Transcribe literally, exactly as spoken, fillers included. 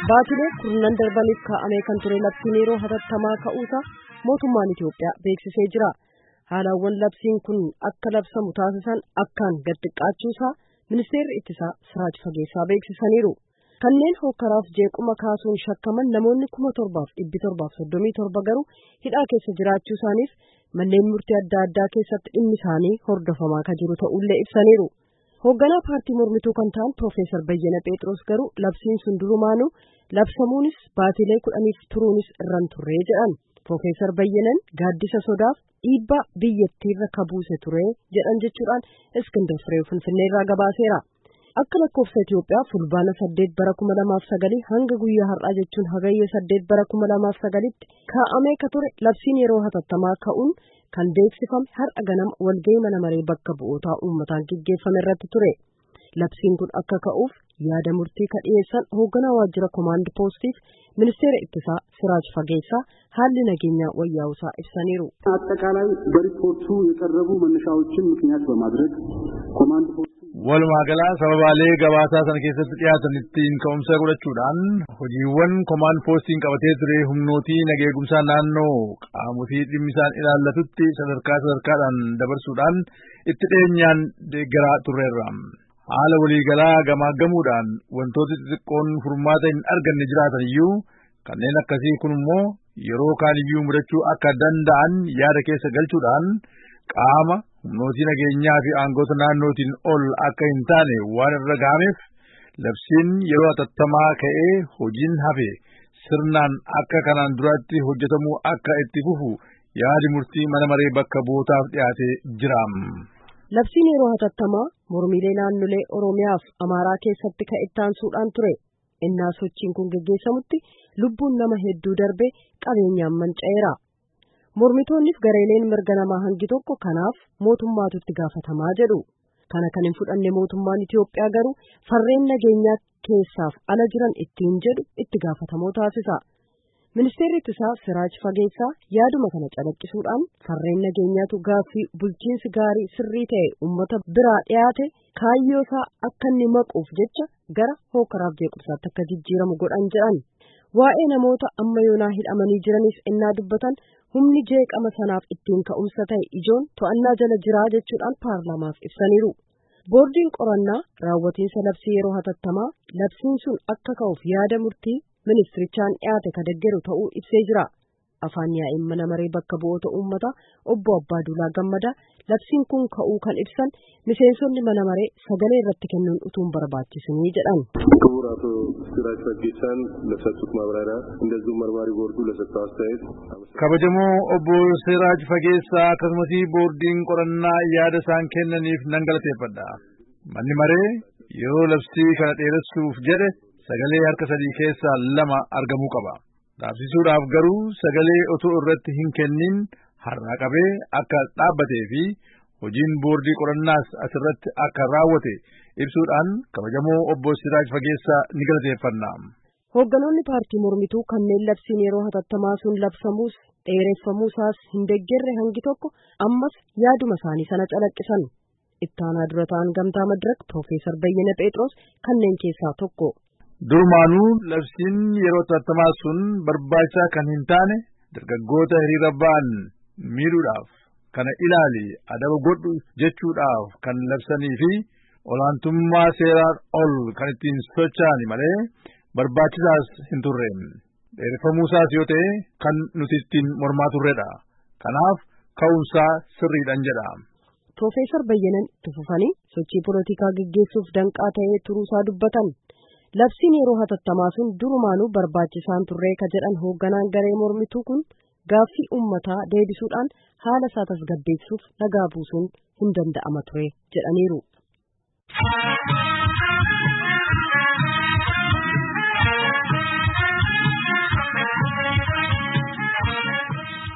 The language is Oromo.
Baatilee kurnan darbaniif kaa'amee kan ture labsiin yeroo hatattamaa ka'uusaa mootummaan Itiyoophiyaa beeksisee jira. Haalawwan labsiin kun akka labsamu taasisan akkaan gad xiqqaachuusaa ministeerri ittisaa Siraaj Fageessaa beeksisaniiru. Kanneen hokkaraaf jeequma kaasuun shakkaman namoonni kuma torbaaf dhibbi torbaaf soddomii torba garuu hidhaa keessa jiraachuu isaaniif manneen murtii adda addaa keessatti dhimmi isaanii hordofamaa kan jiru ta'ullee ibsaniiru. Hoogganaa paartii mormituu kan ta'an Profeesar Bayyana Pheexiroos garuu labsiin sun durumaanuu labsamuunis baatilee kudhaniif turuunis irraan turree jedhan. Profeesar Bayyanan gaaddisa sodaaf dhiibbaa biyyattiirra kabuuse ture jedhan jechuudhaan Iskindar Firee Finfinneerraa gabaaseera. Akka lakkoofsa Itiyoophiyaa fulbaana saddeet bara kuma lamaaf sagalii hanga guyyaa har'aa jechuun hagayya saddeet bara kuma lamaaf sagalitti kaa'amee ka ture labsiin yeroo hatattamaa ka'uun kan beeksifame har'a ganama walgahii mana maree bakka bu'ootaa uummataan gaggeeffame irratti ture. Labsiin kun akka ka'uuf yaada murtii ka dhiyeessan hoogganaa waajjira koomaand poostiif ministeera ittisaa Siraaj Fageessaa haalli nageenyaa wayyaa'uusaa ibsaniiru. አጠቃላይ በሪፖርቱ የቀረቡ መነሻዎችን ምክንያት በማድረግ ኮማንድ ፖስቱ walumaa gala sababaalee gabaasaa sana keessatti dhiyaatan ittiin ka'umsa godhachuudhaan hojiiwwan komaand poostiin qabatee ture humnootii nageegumsaa naannoo qaamotii dhimmisaan ilaallatutti sadarkaa sadarkaadhaan dabarsuudhaan itti dhiyeenyaan deeggaraa turreerra. Haala waliigalaa gamaaggamuudhaan wantooti xixiqqoon furmaata hin arganne jiraatan iyyuu kanneen akkasii kun immoo yeroo kaaniyyuu mudachuu akka danda'an yaada keessa galchuudhaan qaama humnootii nageenyaa fi aangoota naannootiin ol akka hin taane waan irra ga'ameef labsiin yeroo hatattamaa ka'ee hojiin hafe sirnaan akka kanaan duraatti hojjetamuu akka itti fufu yaadi murtii mana maree bakka bu'ootaaf dhiyaatee jira. Labsiin yeroo hatattamaa mormiilee naannolee Oromiyaaf Amaaraa keessatti ka'ettaansuudhaan ture. Innaa sochiin kun gaggeessamutti lubbuun nama hedduu darbee qabeenyaan manca'eera. Mormitoonniif gareeleen mirga namaa hangi tokko kanaaf mootummaatu itti gaafatamaa jedhu. Kana kan hin fudhanne mootummaan Itiyoophiyaa garuu farreen nageenyaa keessaaf ala jiran ittiin jedhu itti gaafatamoo taasisa. Ministeerri ittisaa Siraaj Fageessaa yaaduma kana calaqqisuudhaan farreen nageenyaatu gaaffii bulchiinsi gaarii sirrii ta'e uummata biraa dhiyaate kaayyoosaa akka inni maquuf jecha gara hookaraaf jeequmsaatti akka jijjiiramu godhan jedhan. Waa'ee namoota amma yoonaa hidhamanii jiraniif ennaa dubbatan humni jeeqama sanaaf ittiin ka'umsa ta'e ijoon to'annaa jala jiraa jechuudhaan paarlaamaaf ibsaniiru. Boordiin qorannaa raawwatiinsa labsii yeroo hatattamaa labsiin sun akka ka'uuf yaada murtii ministirichaan dhiyaate ka deeggaru ta'uu ibsee jira. Afaan yaa'ii mana maree bakka bu'oota uummataa obbo Abbaaduulaa Gammadaa labsiin kun ka'uu kan ibsan miseensonni mana maree sagalee irratti kennuun utuu hin barbaachisinii jedhan. ክቡር አቶ ሲራጅ ፈጌሳን ለሰጡት ማብራሪያ እንደዚሁ መርማሪ ቦርዱ ለሰጠው አስተያየት kabajamoo obbo Siraaj Fageessaa akkasumas boordiin qorannaa yaada isaan kennaniif nan galateeffadha. Manni maree yeroo labsii kana dheeressuuf jedhe sagalee harka sadii keessaa lama argamuu qaba. Dhaabsisuudhaaf garuu sagalee otoo irratti hin kennin har'a qabee akka dhaabbatee fi hojiin boordii qorannaas asirratti akka raawwate ibsuudhaan kabajamoo obbo Siraaj Fageessaa ni galateeffanna. Hoogganoonni paartii mormituu kanneen labsiin yeroo hatattamaa sun labsamuus dheereffamuusaas hin deeggarre hangi tokko ammas yaaduma isaanii sana calaqqisan. Ittaanaa dura ta'an gamtaa madirak Profeesar Bayyana Pheexiroos kanneen keessaa tokko. Durumaanuu labsiin yeroo hatattamaa sun barbaachisaa kan hin taane dargaggoota hiriira ba'an miidhuudhaaf kana ilaali adaba godhu jechuudhaaf kan labsanii fi olaantummaa seeraan ol kan ittiin socho'an malee barbaachisaas hin turre. Dheereffamuusaas yoo ta'e kan nuti ittiin mormaa turredha. Kanaaf ka'umsaa sirriidhaan jedha. Profeesar Bayyanan itti fufanii sochii polotikaa gaggeessuuf danqaa ta'ee turuusaa dubbatan. Labsiin yeroo hatattamaa sun durumaanuu barbaachisaan turree ka jedhan hoogganaan garee mormituu kun gaaffii uummataa deebisuudhaan haala isaa tasgabbeessuuf nagaa buusuun hin danda'ama ture jedhaniiru.